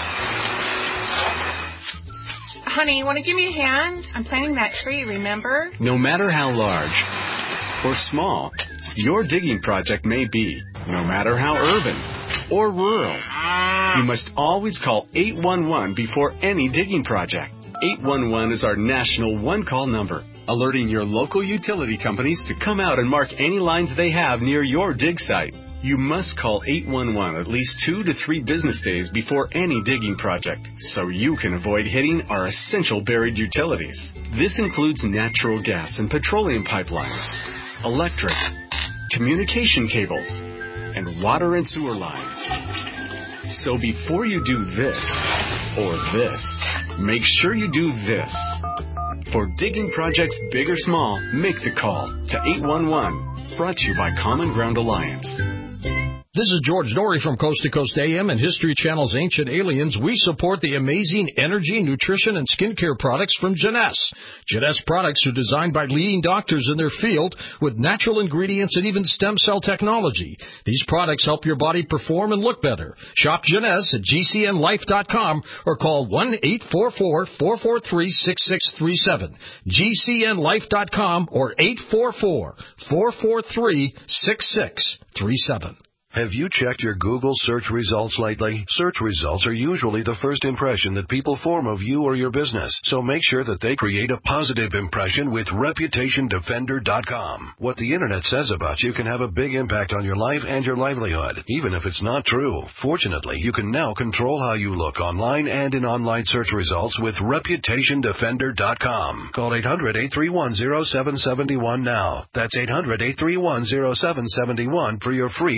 Honey, you want to give me a hand? I'm planting that tree, remember? No matter how large or small your digging project may be, no matter how urban or rural, you must always call eight one one before any digging project. eight one one is our national one-call number, alerting your local utility companies to come out and mark any lines they have near your dig site. You must call eight one one at least two to three business days before any digging project, so you can avoid hitting our essential buried utilities. This includes natural gas and petroleum pipelines, electric, communication cables, and water and sewer lines. So before you do this or this, make sure you do this. For digging projects big or small, make the call to eight one one. Brought to you by Common Ground Alliance. This is George Norrie from Coast to Coast A M and History Channel's Ancient Aliens. We support the amazing energy, nutrition, and skincare products from Jeunesse. Jeunesse products are designed by leading doctors in their field with natural ingredients and even stem cell technology. These products help your body perform and look better. Shop Jeunesse at G C N life dot com or call one eight four four, four four three, six six three seven. G C N life dot com or eight four four, four four three, six six three seven. Have you checked your Google search results lately? Search results are usually the first impression that people form of you or your business, so make sure that they create a positive impression with Reputation Defender dot com. What the Internet says about you can have a big impact on your life and your livelihood, even if it's not true. Fortunately, you can now control how you look online and in online search results with Reputation Defender dot com. Call eight hundred, eight three one, zero seven seven one now. That's eight hundred, eight three one, zero seven seven one for your free Reputation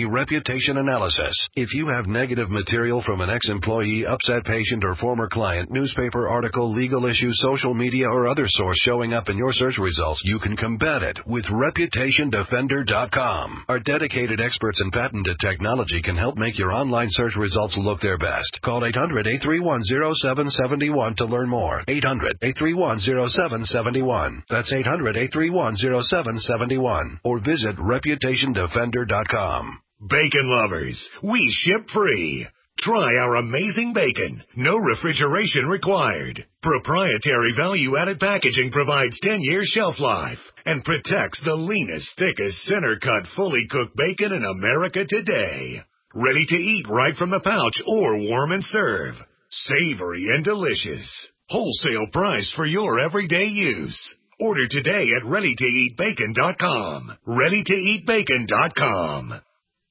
reputation analysis. If you have negative material from an ex-employee, upset patient, or former client, newspaper article, legal issue, social media, or other source showing up in your search results, you can combat it with reputation defender dot com. Our dedicated experts in patented technology can help make your online search results look their best. Call eight hundred, eight three one, zero seven seven one to learn more. eight hundred, eight three one, zero seven seven one. That's eight hundred, eight three one, zero seven seven one. Or visit reputation defender dot com. Bacon lovers, we ship free. Try our amazing bacon. No refrigeration required. Proprietary value-added packaging provides ten years shelf life and protects the leanest, thickest, center-cut, fully cooked bacon in America today. Ready to eat right from the pouch or warm and serve. Savory and delicious. Wholesale price for your everyday use. Order today at ready to eat bacon dot com. ready to eat bacon dot com.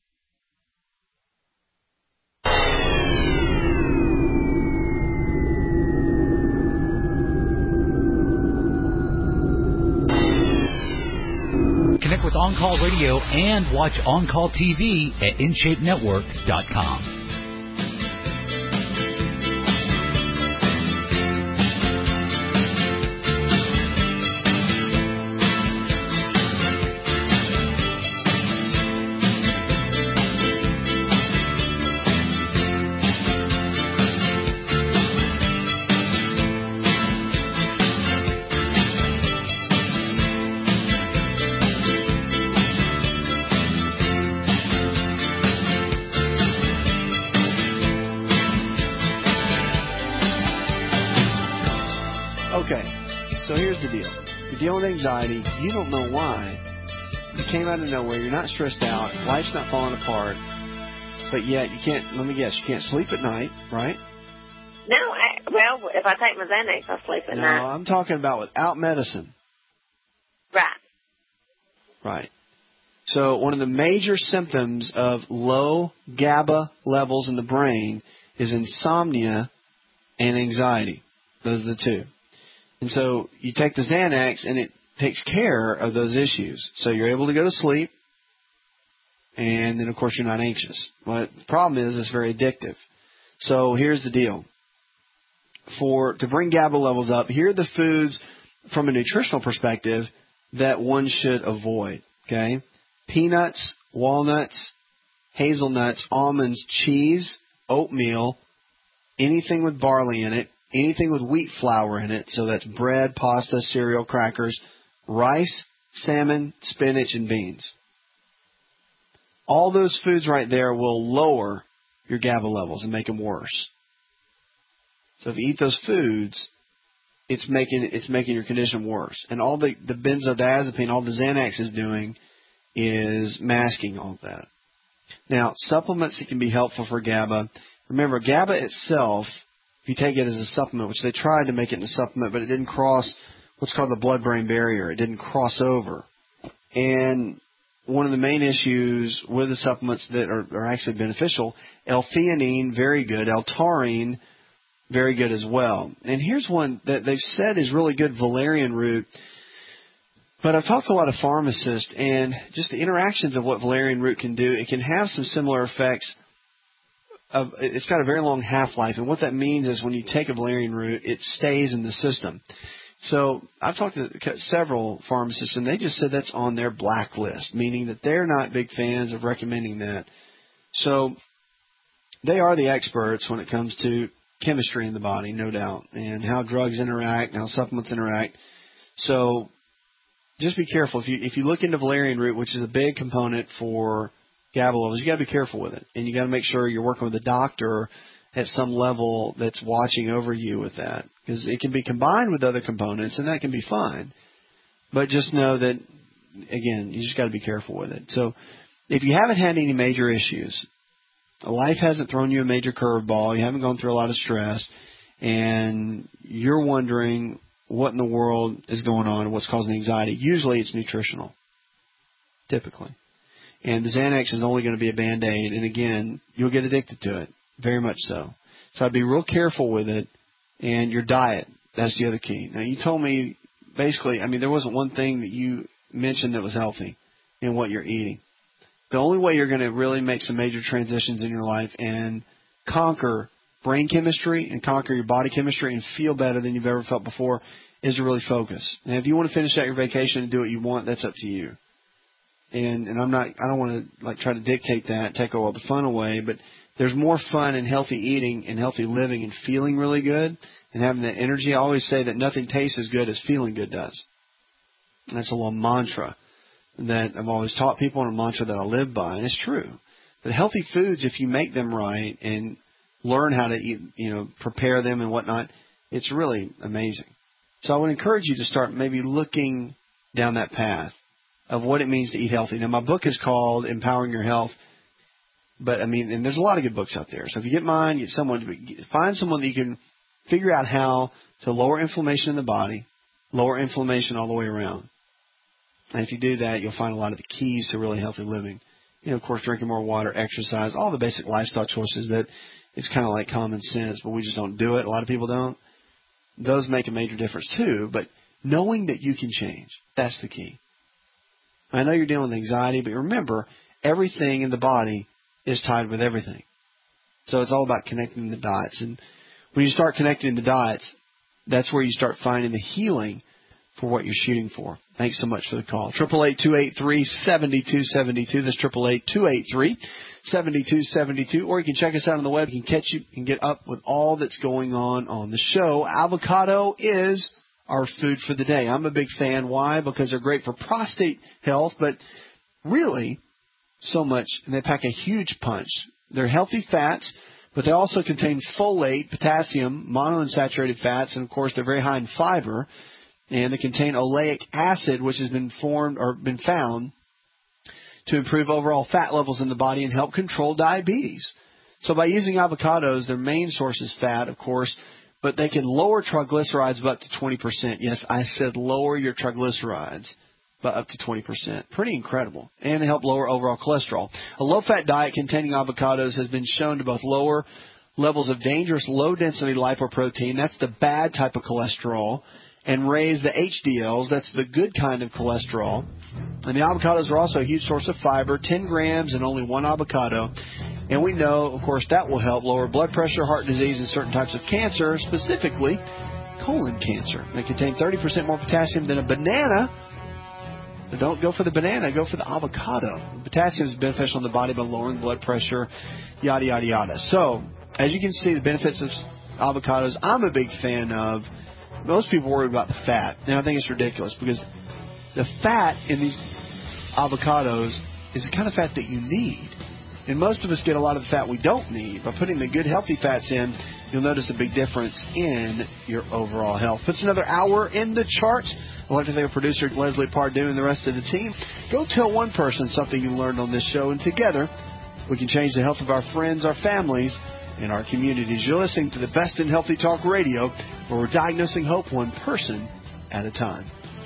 Connect with On Call Radio and watch On Call T V at in shape network dot com. Dealing with anxiety, you don't know why. You came out of nowhere, you're not stressed out, life's not falling apart, but yet you can't, let me guess, you can't sleep at night, right? No, I, well, if I take my Xanax, I'll sleep at no, night. No, I'm talking about without medicine. Right. Right. So one of the major symptoms of low GABA levels in the brain is insomnia and anxiety. Those are the two. And so you take the Xanax, and it takes care of those issues. So you're able to go to sleep, and then, of course, you're not anxious. But the problem is it's very addictive. So here's the deal. For to bring GABA levels up, here are the foods from a nutritional perspective that one should avoid. Okay? Peanuts, walnuts, hazelnuts, almonds, cheese, oatmeal, anything with barley in it, anything with wheat flour in it, so that's bread, pasta, cereal, crackers, rice, salmon, spinach, and beans. All those foods right there will lower your GABA levels and make them worse. So if you eat those foods, it's making it's making your condition worse. And all the, the benzodiazepine, all the Xanax is doing is masking all of that. Now, supplements that can be helpful for GABA. Remember, GABA itself, if you take it as a supplement, which they tried to make it in a supplement, but it didn't cross what's called the blood-brain barrier. It didn't cross over. And one of the main issues with the supplements that are, are actually beneficial, L-theanine, very good. L-taurine, very good as well. And here's one that they've said is really good, valerian root. But I've talked to a lot of pharmacists, and just the interactions of what valerian root can do, it can have some similar effects. Of, it's got a very long half-life, and what that means is when you take a valerian root, it stays in the system. So I've talked to several pharmacists, and they just said that's on their blacklist, meaning that they're not big fans of recommending that. So they are the experts when it comes to chemistry in the body, no doubt, and how drugs interact, and how supplements interact. So just be careful. If you if you look into valerian root, which is a big component for GABA levels, you got to be careful with it, and you got to make sure you're working with a doctor at some level that's watching over you with that, because it can be combined with other components, and that can be fine. But just know that, again, you just got to be careful with it. So if you haven't had any major issues, life hasn't thrown you a major curveball, you haven't gone through a lot of stress, and you're wondering what in the world is going on and what's causing anxiety, usually it's nutritional, typically. And the Xanax is only going to be a Band-Aid, and again, you'll get addicted to it, very much so. So I'd be real careful with it, and your diet, that's the other key. Now, you told me, basically, I mean, there wasn't one thing that you mentioned that was healthy in what you're eating. The only way you're going to really make some major transitions in your life and conquer brain chemistry and conquer your body chemistry and feel better than you've ever felt before is to really focus. And if you want to finish out your vacation and do what you want, that's up to you. And and I'm not, I don't want to like try to dictate that, take all the fun away, but there's more fun in healthy eating and healthy living and feeling really good and having that energy. I always say that nothing tastes as good as feeling good does. And that's a little mantra that I've always taught people and a mantra that I live by, and it's true. But healthy foods, if you make them right and learn how to eat, you know, prepare them and whatnot, it's really amazing. So I would encourage you to start maybe looking down that path of what it means to eat healthy. Now, my book is called Empowering Your Health, but I mean, and there's a lot of good books out there. So if you get mine, get someone, find someone that you can figure out how to lower inflammation in the body, lower inflammation all the way around. And if you do that, you'll find a lot of the keys to really healthy living. You know, of course, drinking more water, exercise, all the basic lifestyle choices that it's kind of like common sense, but we just don't do it. A lot of people don't. Those make a major difference too, but knowing that you can change, that's the key. I know you're dealing with anxiety, but remember, everything in the body is tied with everything. So it's all about connecting the dots. And when you start connecting the dots, that's where you start finding the healing for what you're shooting for. Thanks so much for the call. eight eight eight, two eight three, seven two seven two. That's eight eight eight, two eight three, seven two seven two. Or you can check us out on the web. You can catch you and get up with all that's going on on the show. Avocado is our food for the day. I'm a big fan. Why? Because they're great for prostate health, but really so much, and they pack a huge punch. They're healthy fats, but they also contain folate, potassium, monounsaturated fats, and of course they're very high in fiber. And they contain oleic acid, which has been formed or been found to improve overall fat levels in the body and help control diabetes. So by using avocados, their main source is fat, of course, but they can lower triglycerides by up to twenty percent. Yes, I said lower your triglycerides by up to twenty percent. Pretty incredible. And they help lower overall cholesterol. A low-fat diet containing avocados has been shown to both lower levels of dangerous low-density lipoprotein, that's the bad type of cholesterol, and raise the H D Ls, that's the good kind of cholesterol. And the avocados are also a huge source of fiber, ten grams and only one avocado. And we know, of course, that will help lower blood pressure, heart disease, and certain types of cancer, specifically colon cancer. They contain thirty percent more potassium than a banana. But don't go for the banana, go for the avocado. Potassium is beneficial in the body by lowering blood pressure, yada, yada, yada. So, as you can see, the benefits of avocados, I'm a big fan of. Most people worry about the fat, and I think it's ridiculous because the fat in these avocados is the kind of fat that you need. And most of us get a lot of the fat we don't need. By putting the good, healthy fats in, you'll notice a big difference in your overall health. Puts another hour in the charts. I'd like to thank our producer, Leslie Pardue, and the rest of the team. Go tell one person something you learned on this show, and together we can change the health of our friends, our families, and our communities. You're listening to the best in Healthy Talk Radio, where we're diagnosing hope one person at a time.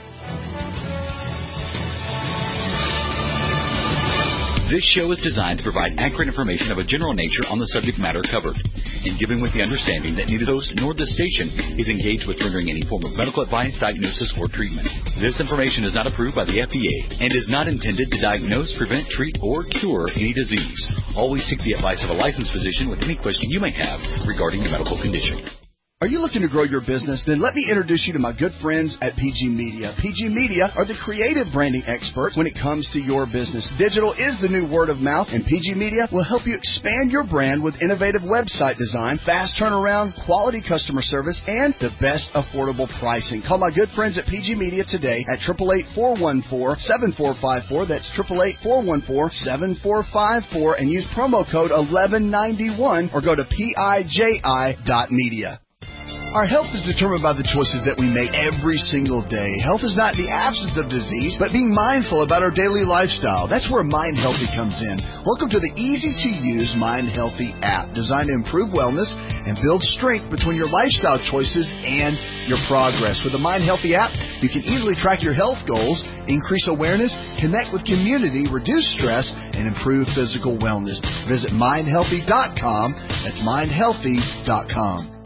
This show is designed to provide accurate information of a general nature on the subject matter covered, and given with the understanding that neither host nor this station is engaged with rendering any form of medical advice, diagnosis, or treatment. This information is not approved by the F D A and is not intended to diagnose, prevent, treat, or cure any disease. Always seek the advice of a licensed physician with any question you may have regarding your medical condition. Are you looking to grow your business? Then let me introduce you to my good friends at P G Media. P G Media are the creative branding experts when it comes to your business. Digital is the new word of mouth, and P G Media will help you expand your brand with innovative website design, fast turnaround, quality customer service, and the best affordable pricing. Call my good friends at P G Media today at eight eight eight, four one four, seven four five four. That's eight eight eight, four one four, seven four five four, and use promo code eleven ninety-one or go to P I J I dot media. Our health is determined by the choices that we make every single day. Health is not the absence of disease, but being mindful about our daily lifestyle. That's where Mind Healthy comes in. Welcome to the easy-to-use Mind Healthy app, designed to improve wellness and build strength between your lifestyle choices and your progress. With the Mind Healthy app, you can easily track your health goals, increase awareness, connect with community, reduce stress, and improve physical wellness. Visit mind healthy dot com. That's mind healthy dot com.